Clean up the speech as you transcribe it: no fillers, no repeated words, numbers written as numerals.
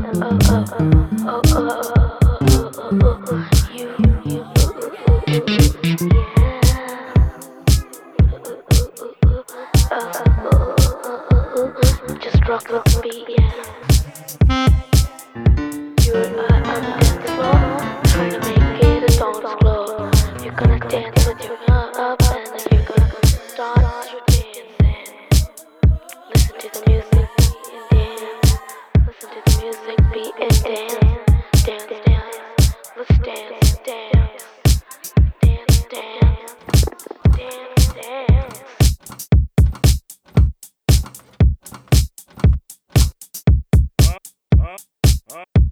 Just rock the beat, yeah. You're on the dance floor, trying to make it a dance floor. You're gonna dance with your heart up, and then you're gonna start your dancing. Listen to the music and dance. Listen to the music, beat and dance. Dance, dance. Let's dance, dance. Dance, dance. Dance, dance. Huh? Huh?